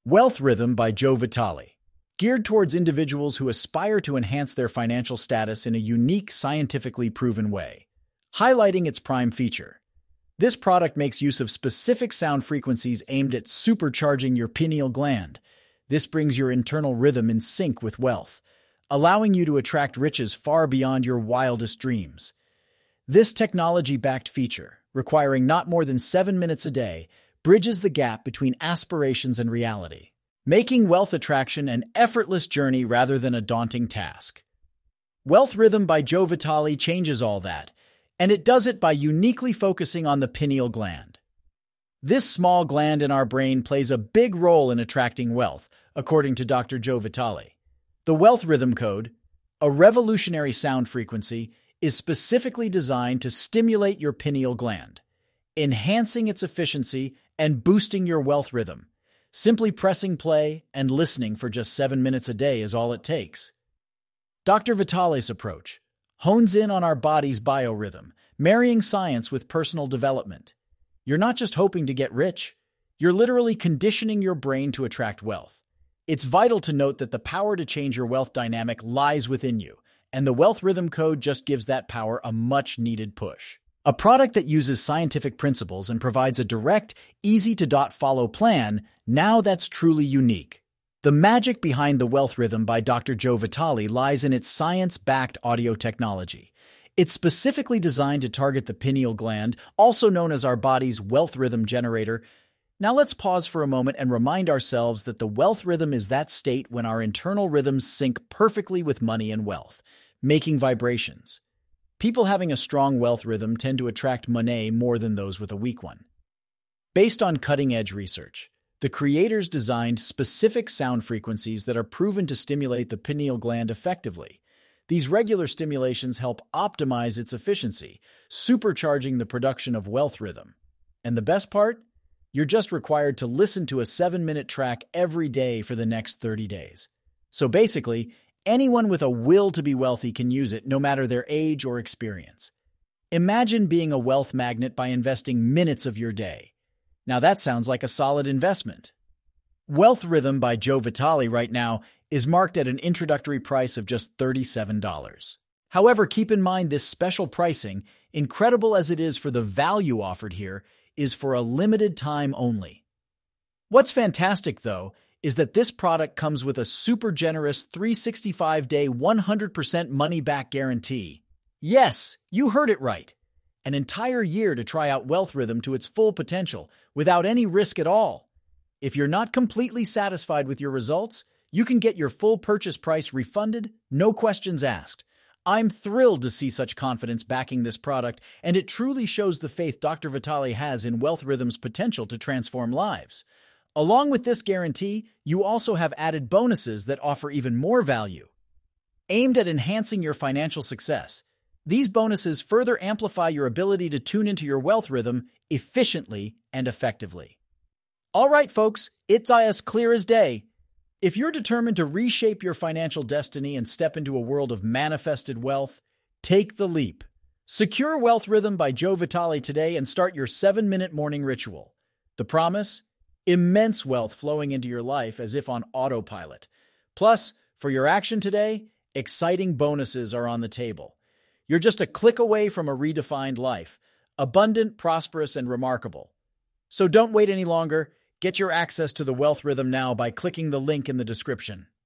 Wealth Rhythm by Joe Vitale, geared towards individuals who aspire to enhance their financial status in a unique, scientifically proven way. Highlighting its prime feature. This product makes use of specific sound frequencies aimed at supercharging your pineal gland. This brings your internal rhythm in sync with wealth, allowing you to attract riches far beyond your wildest dreams. This technology-backed feature, requiring not more than 7 minutes a day, bridges the gap between aspirations and reality, making wealth attraction an effortless journey rather than a daunting task. Wealth Rhythm by Joe Vitale changes all that, and it does it by uniquely focusing on the pineal gland. This small gland in our brain plays a big role in attracting wealth, according to Dr. Joe Vitale. The Wealth Rhythm Code, a revolutionary sound frequency, is specifically designed to stimulate your pineal gland, enhancing its efficiency and boosting your wealth rhythm. Simply pressing play and listening for just 7 minutes a day is all it takes. Dr. Vitale's approach hones in on our body's biorhythm, marrying science with personal development. You're not just hoping to get rich, you're literally conditioning your brain to attract wealth. It's vital to note that the power to change your wealth dynamic lies within you, and the Wealth Rhythm Code just gives that power a much-needed push. A product that uses scientific principles and provides a direct, easy-to-follow plan, now that's truly unique. The magic behind the Wealth Rhythm by Dr. Joe Vitale lies in its science-backed audio technology. It's specifically designed to target the pineal gland, also known as our body's wealth rhythm generator. Now let's pause for a moment and remind ourselves that the wealth rhythm is that state when our internal rhythms sync perfectly with money and wealth, making vibrations. People having a strong wealth rhythm tend to attract money more than those with a weak one. Based on cutting-edge research, the creators designed specific sound frequencies that are proven to stimulate the pineal gland effectively. These regular stimulations help optimize its efficiency, supercharging the production of wealth rhythm. And the best part? You're just required to listen to a 7-minute track every day for the next 30 days. So basically, anyone with a will to be wealthy can use it, no matter their age or experience. Imagine being a wealth magnet by investing minutes of your day. Now that sounds like a solid investment. Wealth Rhythm by Joe Vitale right now is marked at an introductory price of just $37. However, keep in mind this special pricing, incredible as it is for the value offered here, is for a limited time only. What's fantastic, though, is that this product comes with a super generous 365-day 100% money-back guarantee. Yes, you heard it right. An entire year to try out Wealth Rhythm to its full potential without any risk at all. If you're not completely satisfied with your results, you can get your full purchase price refunded, no questions asked. I'm thrilled to see such confidence backing this product, and it truly shows the faith Dr. Vitale has in Wealth Rhythm's potential to transform lives. Along with this guarantee, you also have added bonuses that offer even more value. Aimed at enhancing your financial success, these bonuses further amplify your ability to tune into your wealth rhythm efficiently and effectively. All right, folks, it's as clear as day. If you're determined to reshape your financial destiny and step into a world of manifested wealth, take the leap. Secure Wealth Rhythm by Joe Vitale today and start your 7-minute morning ritual. The promise? Immense wealth flowing into your life as if on autopilot. Plus, for your action today, exciting bonuses are on the table. You're just a click away from a redefined life, abundant, prosperous, and remarkable. So don't wait any longer. Get your access to the Wealth Rhythm now by clicking the link in the description.